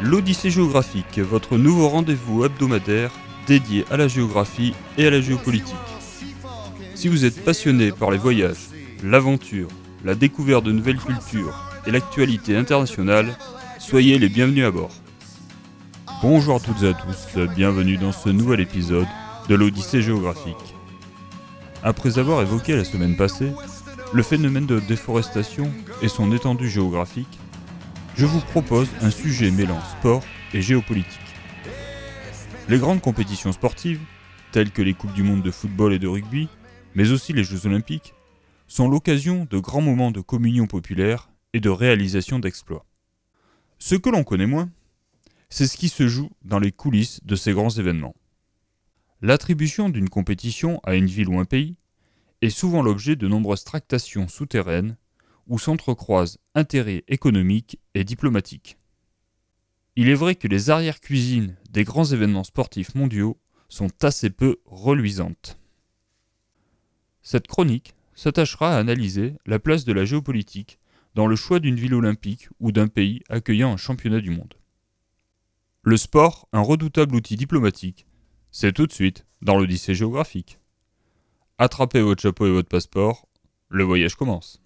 L'Odyssée géographique, votre nouveau rendez-vous hebdomadaire dédié à la géographie et à la géopolitique. Si vous êtes passionné par les voyages, l'aventure, la découverte de nouvelles cultures et l'actualité internationale, soyez les bienvenus à bord. Bonjour à toutes et à tous, bienvenue dans ce nouvel épisode de l'Odyssée géographique. Après avoir évoqué la semaine passée le phénomène de déforestation et son étendue géographique, je vous propose un sujet mêlant sport et géopolitique. Les grandes compétitions sportives, telles que les Coupes du Monde de football et de rugby, mais aussi les Jeux Olympiques, sont l'occasion de grands moments de communion populaire et de réalisation d'exploits. Ce que l'on connaît moins, c'est ce qui se joue dans les coulisses de ces grands événements. L'attribution d'une compétition à une ville ou un pays est souvent l'objet de nombreuses tractations souterraines où s'entrecroisent intérêts économiques et diplomatiques. Il est vrai que les arrière-cuisines des grands événements sportifs mondiaux sont assez peu reluisantes. Cette chronique s'attachera à analyser la place de la géopolitique dans le choix d'une ville olympique ou d'un pays accueillant un championnat du monde. Le sport, un redoutable outil diplomatique, c'est tout de suite dans l'Odyssée géographique. Attrapez votre chapeau et votre passeport, le voyage commence.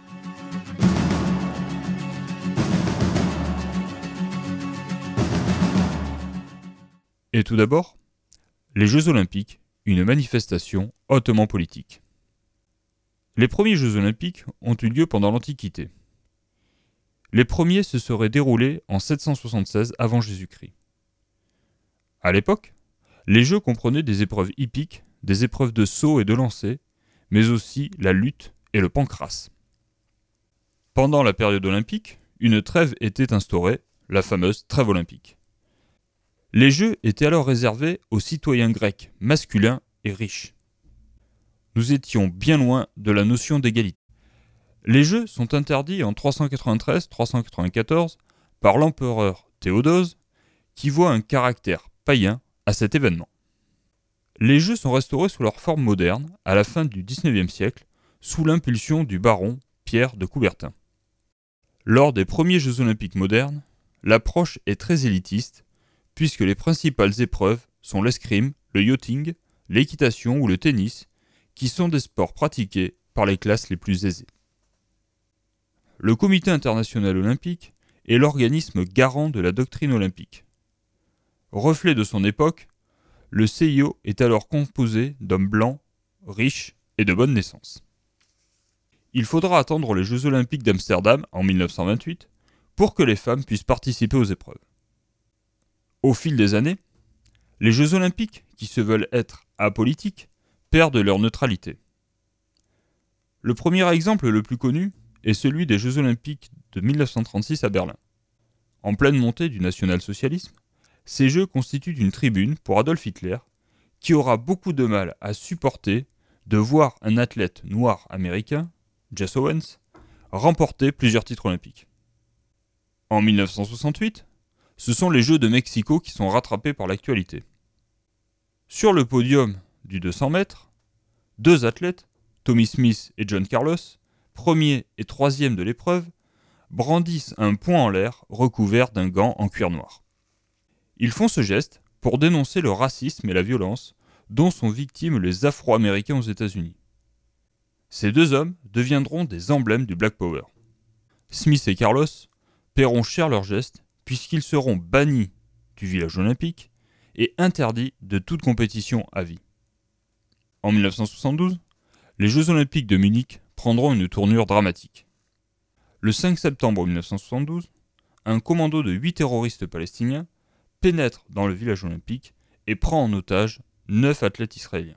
Et tout d'abord, les Jeux Olympiques, une manifestation hautement politique. Les premiers Jeux Olympiques ont eu lieu pendant l'Antiquité. Les premiers se seraient déroulés en 776 avant Jésus-Christ. À l'époque, les Jeux comprenaient des épreuves hippiques, des épreuves de saut et de lancer, mais aussi la lutte et le pancrace. Pendant la période olympique, une trêve était instaurée, la fameuse trêve olympique. Les Jeux étaient alors réservés aux citoyens grecs masculins et riches. Nous étions bien loin de la notion d'égalité. Les Jeux sont interdits en 393-394 par l'empereur Théodose, qui voit un caractère païen à cet événement. Les Jeux sont restaurés sous leur forme moderne à la fin du XIXe siècle, sous l'impulsion du baron Pierre de Coubertin. Lors des premiers Jeux olympiques modernes, l'approche est très élitiste, puisque les principales épreuves sont l'escrime, le yachting, l'équitation ou le tennis, qui sont des sports pratiqués par les classes les plus aisées. Le Comité international olympique est l'organisme garant de la doctrine olympique. Reflet de son époque, le CIO est alors composé d'hommes blancs, riches et de bonne naissance. Il faudra attendre les Jeux olympiques d'Amsterdam en 1928 pour que les femmes puissent participer aux épreuves. Au fil des années, les Jeux olympiques, qui se veulent être apolitiques, perdent leur neutralité. Le premier exemple le plus connu est celui des Jeux olympiques de 1936 à Berlin. En pleine montée du national-socialisme, ces Jeux constituent une tribune pour Adolf Hitler, qui aura beaucoup de mal à supporter de voir un athlète noir américain, Jesse Owens, remporter plusieurs titres olympiques. En 1968, ce sont les Jeux de Mexico qui sont rattrapés par l'actualité. Sur le podium du 200 mètres, deux athlètes, Tommy Smith et John Carlos, premier et troisième de l'épreuve, brandissent un poing en l'air recouvert d'un gant en cuir noir. Ils font ce geste pour dénoncer le racisme et la violence dont sont victimes les Afro-Américains aux États-Unis. Ces deux hommes deviendront des emblèmes du Black Power. Smith et Carlos paieront cher leur geste puisqu'ils seront bannis du village olympique et interdits de toute compétition à vie. En 1972, les Jeux olympiques de Munich prendront une tournure dramatique. Le 5 septembre 1972, un commando de 8 terroristes palestiniens pénètre dans le village olympique et prend en otage 9 athlètes israéliens.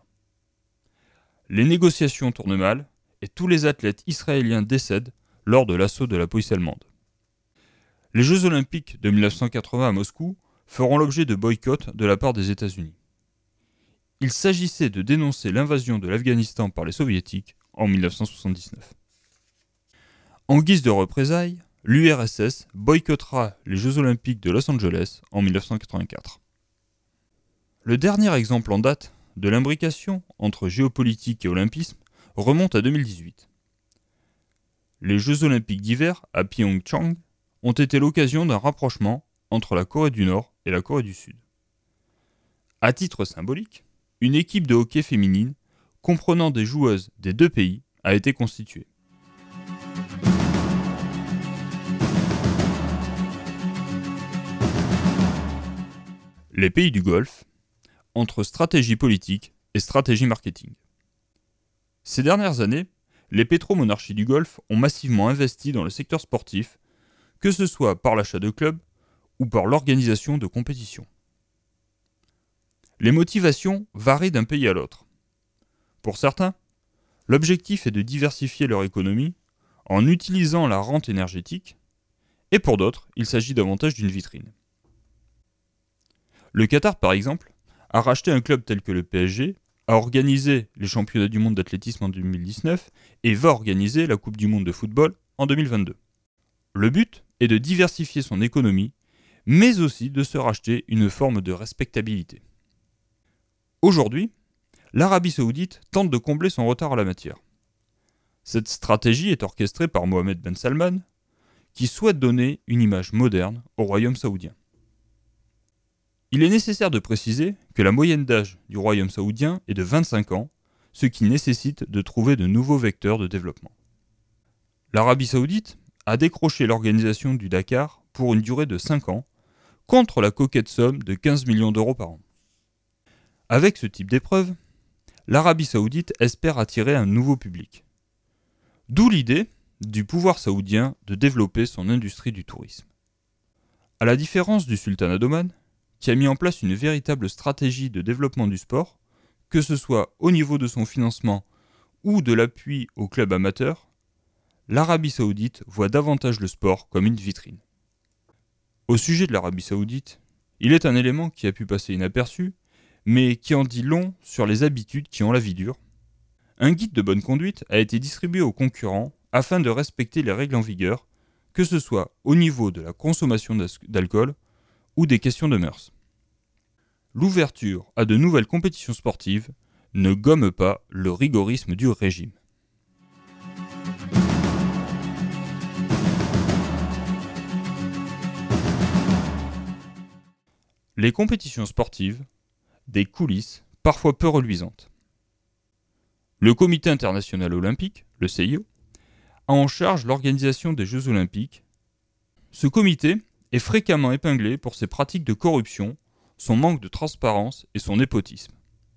Les négociations tournent mal et tous les athlètes israéliens décèdent lors de l'assaut de la police allemande. Les Jeux olympiques de 1980 à Moscou feront l'objet de boycotts de la part des États-Unis. Il s'agissait de dénoncer l'invasion de l'Afghanistan par les soviétiques en 1979. En guise de représailles, l'URSS boycottera les Jeux olympiques de Los Angeles en 1984. Le dernier exemple en date de l'imbrication entre géopolitique et olympisme remonte à 2018. Les Jeux olympiques d'hiver à Pyeongchang ont été l'occasion d'un rapprochement entre la Corée du Nord et la Corée du Sud. À titre symbolique, une équipe de hockey féminine comprenant des joueuses des deux pays a été constituée. Les pays du Golfe, entre stratégie politique et stratégie marketing. Ces dernières années, les pétromonarchies du Golfe ont massivement investi dans le secteur sportif, que ce soit par l'achat de clubs ou par l'organisation de compétitions. Les motivations varient d'un pays à l'autre. Pour certains, l'objectif est de diversifier leur économie en utilisant la rente énergétique, et pour d'autres, il s'agit davantage d'une vitrine. Le Qatar, par exemple, a racheté un club tel que le PSG, a organisé les championnats du monde d'athlétisme en 2019 et va organiser la Coupe du monde de football en 2022. Le but est de diversifier son économie, mais aussi de se racheter une forme de respectabilité. Aujourd'hui, l'Arabie saoudite tente de combler son retard en la matière. Cette stratégie est orchestrée par Mohammed Ben Salman, qui souhaite donner une image moderne au royaume saoudien. Il est nécessaire de préciser que la moyenne d'âge du royaume saoudien est de 25 ans, ce qui nécessite de trouver de nouveaux vecteurs de développement. L'Arabie saoudite a décroché l'organisation du Dakar pour une durée de 5 ans, contre la coquette somme de 15 millions d'euros par an. Avec ce type d'épreuve, l'Arabie saoudite espère attirer un nouveau public. D'où l'idée du pouvoir saoudien de développer son industrie du tourisme. À la différence du sultanat d'Oman, qui a mis en place une véritable stratégie de développement du sport, que ce soit au niveau de son financement ou de l'appui aux clubs amateurs, l'Arabie saoudite voit davantage le sport comme une vitrine. Au sujet de l'Arabie saoudite, il est un élément qui a pu passer inaperçu, mais qui en dit long sur les habitudes qui ont la vie dure. Un guide de bonne conduite a été distribué aux concurrents afin de respecter les règles en vigueur, que ce soit au niveau de la consommation d'alcool ou des questions de mœurs. L'ouverture à de nouvelles compétitions sportives ne gomme pas le rigorisme du régime. Les compétitions sportives, des coulisses parfois peu reluisantes. Le Comité international olympique, le CIO, a en charge l'organisation des Jeux olympiques. Ce comité est fréquemment épinglé pour ses pratiques de corruption, son manque de transparence et son népotisme.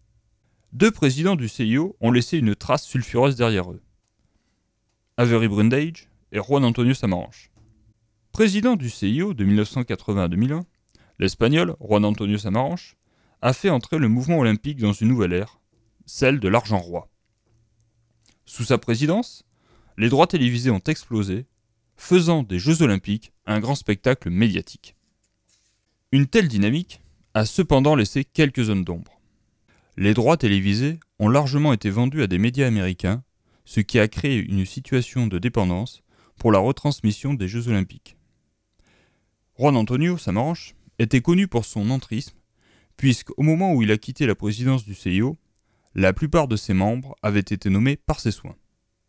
2 présidents du CIO ont laissé une trace sulfureuse derrière eux. Avery Brundage et Juan Antonio Samaranch. Président du CIO de 1980 à 2001, l'Espagnol Juan Antonio Samaranch a fait entrer le mouvement olympique dans une nouvelle ère, celle de l'argent roi. Sous sa présidence, les droits télévisés ont explosé, faisant des Jeux olympiques un grand spectacle médiatique. Une telle dynamique a cependant laissé quelques zones d'ombre. Les droits télévisés ont largement été vendus à des médias américains, ce qui a créé une situation de dépendance pour la retransmission des Jeux olympiques. Juan Antonio Samaranch était connu pour son entrisme, puisqu'au moment où il a quitté la présidence du CIO, la plupart de ses membres avaient été nommés par ses soins.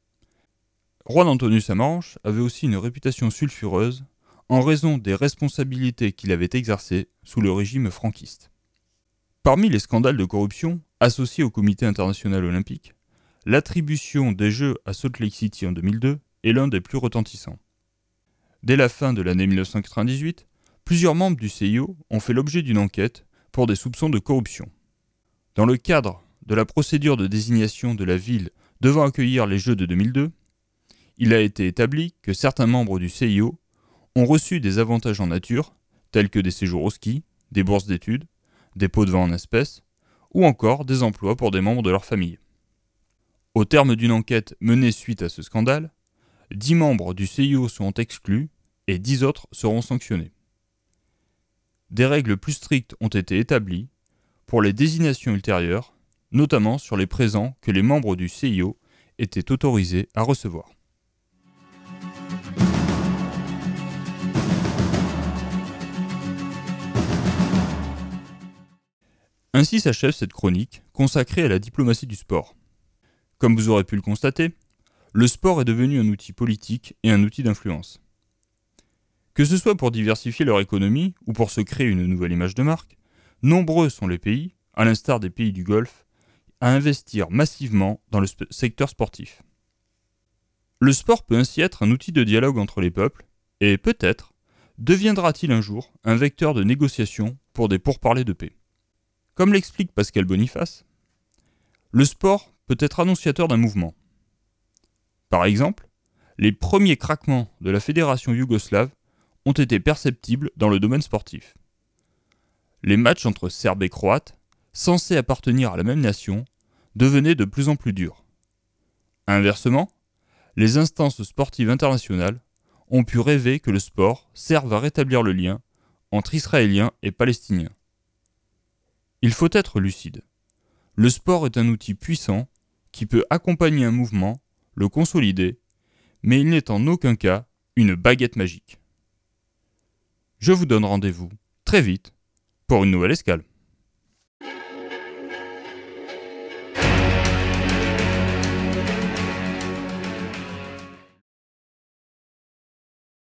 Juan Antonio Samaranch avait aussi une réputation sulfureuse en raison des responsabilités qu'il avait exercées sous le régime franquiste. Parmi les scandales de corruption associés au Comité international olympique, l'attribution des Jeux à Salt Lake City en 2002 est l'un des plus retentissants. Dès la fin de l'année 1998, plusieurs membres du CIO ont fait l'objet d'une enquête pour des soupçons de corruption. Dans le cadre de la procédure de désignation de la ville devant accueillir les Jeux de 2002, il a été établi que certains membres du CIO ont reçu des avantages en nature, tels que des séjours au ski, des bourses d'études, des pots de vin en espèces, ou encore des emplois pour des membres de leur famille. Au terme d'une enquête menée suite à ce scandale, 10 membres du CIO seront exclus et 10 autres seront sanctionnés. Des règles plus strictes ont été établies pour les désignations ultérieures, notamment sur les présents que les membres du CIO étaient autorisés à recevoir. Ainsi s'achève cette chronique consacrée à la diplomatie du sport. Comme vous aurez pu le constater, le sport est devenu un outil politique et un outil d'influence. Que ce soit pour diversifier leur économie ou pour se créer une nouvelle image de marque, nombreux sont les pays, à l'instar des pays du Golfe, à investir massivement dans le secteur sportif. Le sport peut ainsi être un outil de dialogue entre les peuples et, peut-être, deviendra-t-il un jour un vecteur de négociation pour des pourparlers de paix. Comme l'explique Pascal Boniface, le sport peut être annonciateur d'un mouvement. Par exemple, les premiers craquements de la fédération yougoslave ont été perceptibles dans le domaine sportif. Les matchs entre Serbes et Croates, censés appartenir à la même nation, devenaient de plus en plus durs. Inversement, les instances sportives internationales ont pu rêver que le sport serve à rétablir le lien entre Israéliens et Palestiniens. Il faut être lucide. Le sport est un outil puissant qui peut accompagner un mouvement, le consolider, mais il n'est en aucun cas une baguette magique. Je vous donne rendez-vous très vite pour une nouvelle escale.